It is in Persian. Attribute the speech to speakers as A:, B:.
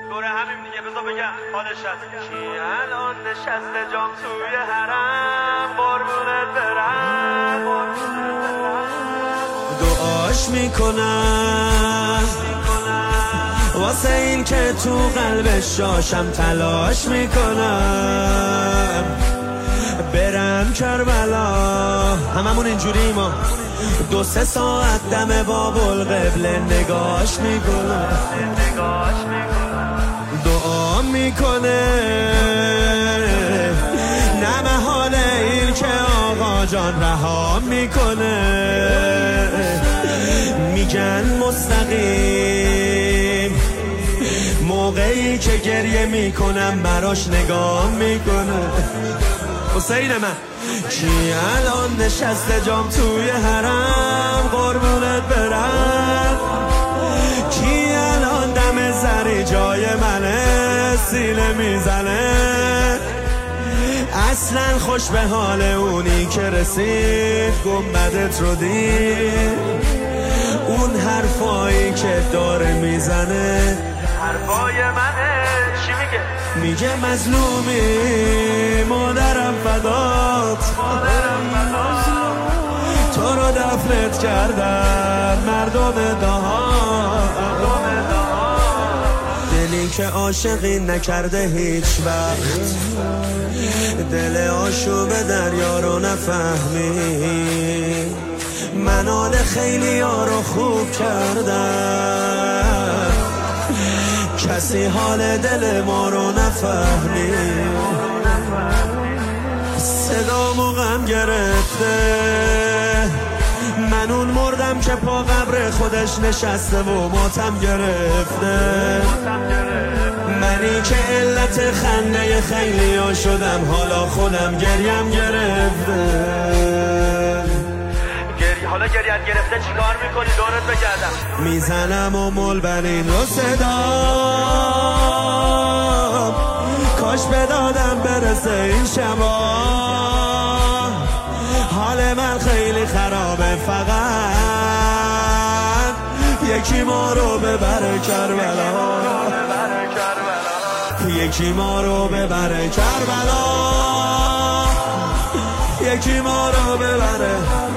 A: دوره همین دیگه. بذار بگم حالش هست کی الان نشسته جام توی حرم قربونت برم دعاش میکنم واسه این که تو قلبش جاشم تلاش میکنم برم کربلا هممون اینجوری ما 2-3 ساعت دم بابل قبله نگاش میکنم دعا میکنه نه محال این که آقا جان رها میکنه میگن مستقیم موقعی که گریه میکنم براش نگاه میکنه حسین من کی الان نشسته جام توی حرم قربونت برم کی الان دم زری جای منه سینه میزنه اصلا خوش به حال اونی که رسید گنبدت رو دید اون حرفایی که داره میزنه حرفای منه چی میگه؟ میگه مظلومی مادرم فدات تو رو دفنت کردن مردم دهان دلی که عاشقی نکرده هیچ وقت دل آشوب دریا رو نفهمی من حال خیلی ها رو خوب کردم کسی حال دل ما رو نفهمی صدامو غم گرفته من اون مردم که پا قبر خودش نشسته و ماتم گرفته منی که علت خنده خیلی ها شدم حالا خودم گریم گرفته حالا گریت گرفته چیکار میکنی دورت بگردم میزنم و ملبنین رو صدام کاش به دادم برسه این شبا حال من خیلی خرابه فقط یکی ما رو ببره کربلا یکی ما رو ببره کربلا یکی ما رو ببره